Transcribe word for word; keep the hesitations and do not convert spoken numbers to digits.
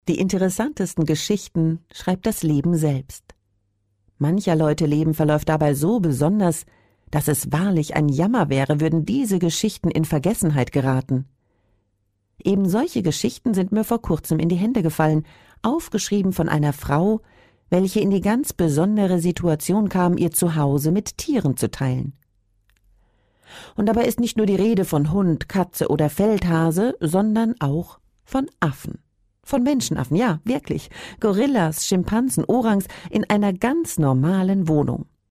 Die interessantesten Geschichten schreibt das Leben selbst. Mancher Leute Leben verläuft dabei so besonders, dass es wahrlich ein Jammer wäre, würden diese Geschichten in Vergessenheit geraten. Eben solche Geschichten sind mir vor kurzem in die Hände gefallen, aufgeschrieben von einer Frau, welche in die ganz besondere Situation kam, ihr Zuhause mit Tieren zu teilen. Und dabei ist nicht nur die Rede von Hund, Katze oder Feldhase, sondern auch von Affen. Von Menschenaffen, ja, wirklich. Gorillas, Schimpansen, Orangs in einer ganz normalen Wohnung.